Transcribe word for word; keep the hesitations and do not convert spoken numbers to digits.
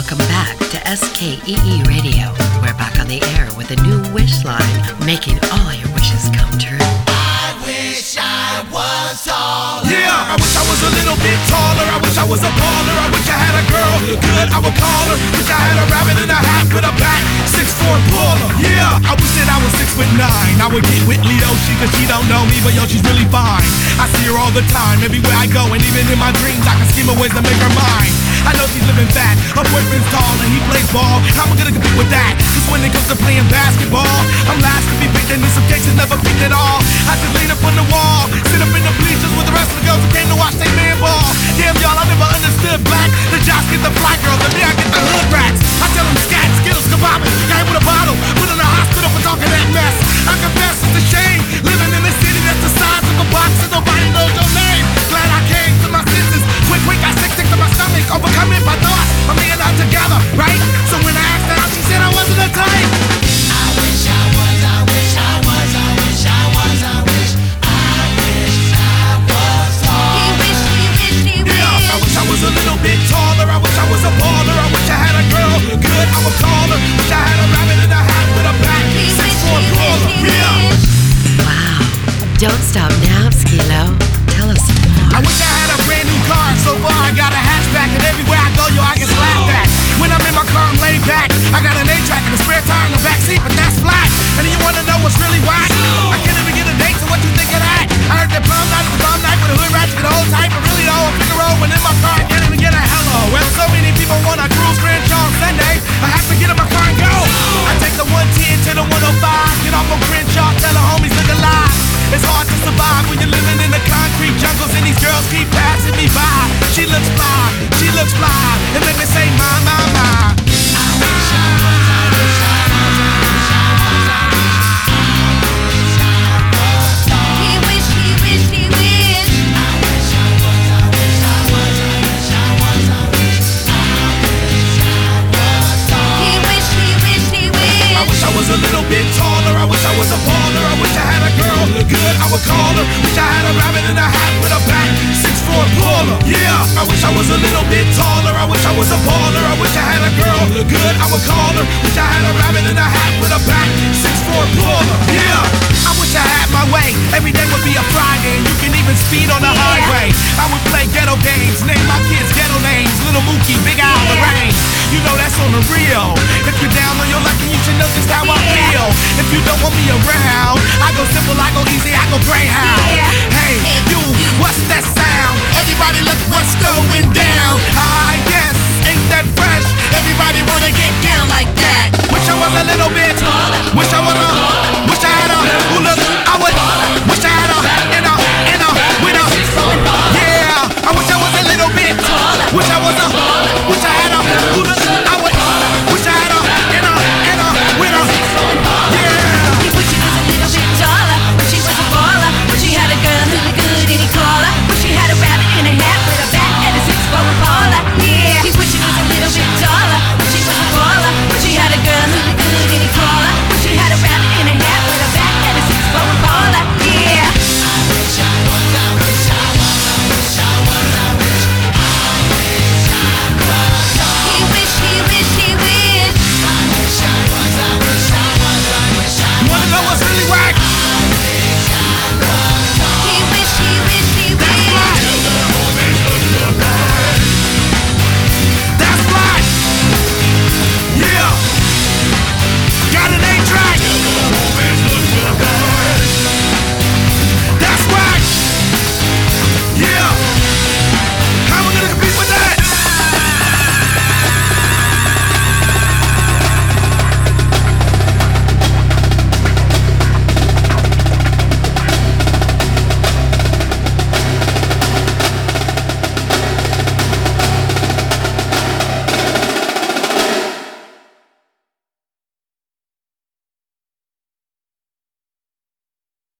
Welcome back to S K E E Radio. We're back on the air with a new wish line, making all your wishes come true. I wish I was taller. Yeah, I wish I was a little bit taller. I wish I was a baller. I wish I had a girl look good, I would call her. Wish I had a rabbit in a hat with a back, six four baller. Yeah, I wish that I was six foot nine. I would get with Leo, she cause she don't know me, but yo, she's really fine. I see her all the time, everywhere I go, and even in my dreams, I can scheme a ways to make her mine. I know she's living fat, her boyfriend's tall and he plays ball. How am I gonna compete with that? Cause when it comes to playing basketball, I'm last to be picked and in some cases never picked at all. I just lean up on the wall, sit up in the bleachers with the rest of the girls who came to watch they man ball. Damn y'all, I never understood black. The jocks get the fly girls and me I get the hood rats. I tell them scat, skills, kabobbing, guy with a bottle, put in a hospital for talking that mess. I confess it's a shame, living in a city that's the size of a box and nobody knows your name. Glad I came to my senses, quick, quick, I sick, sick to my stomach, overcome it by thoughts. I'm being out together, right? So when I asked her out, she said I wasn't a type. I wish I was, I wish I was, I wish I was, I wish, I wish I was taller. He wish, he wish, he wish. Yeah, I wish I was a little bit taller. I wish I was a baller. I wish I had a girl look good, I would call her. Wish I had a rabbit in a hat with a back, He six wish, four he wish, baller. he Yeah. wish. Wow. Don't stop now, Skilo. Tell us more. I wish I had a brand new car. So far I got a hatchback, and everywhere I go, yo, I get slapped at. When I'm in my car, I'm laid back. I got an A-track and a spare tire in the back seat, but that's flat. And then you wanna know what's really whack? I can't even get a date, so what you think of that? I heard that prom night was a prom night with a hood ratchet and a whole type, but really though, a Figaro. When in my car, I can't even get a hello. When so many people wanna cruise Crenshaw on Sunday, I have to get in my car and go. I take the one ten to the one oh five, get off on Crenshaw, tell the homies look alive. It's hard to survive when you're living in the concrete jungles and these girls keep passing me by. She looks fly, she looks fly, and make me say my, my, my. I wish I was, I wish I was, I wish I was, I wish, I wish I was taller. He wish, he wish, he wish. I wish I was, I wish I was, I wish I was, I wish, I wish I was taller. He wish, he wish, he wish. I wish I was a little bit taller. I wish I was a baller. I wish I had a girl look good, I would call her. Wish I had a rabbit in a hat with a back, six four baller. Yeah, I wish I was a little bit taller. I wish I was a baller. I wish I had a girl look good, I would call her. Wish I had a rabbit in a hat with a back, six four baller. Yeah, I wish I had my way. Every day would be a Friday, and you can even speed on the Yeah. highway. I would play ghetto games, name my kids ghetto names. Little Mookie, Big Al, Yeah. Lorraine. You know that's on the real. If you're down on your luck, and you should know just how I Yeah. feel. If you don't want me around, I go simple, I go easy, I go Greyhound. Yeah. Hey, you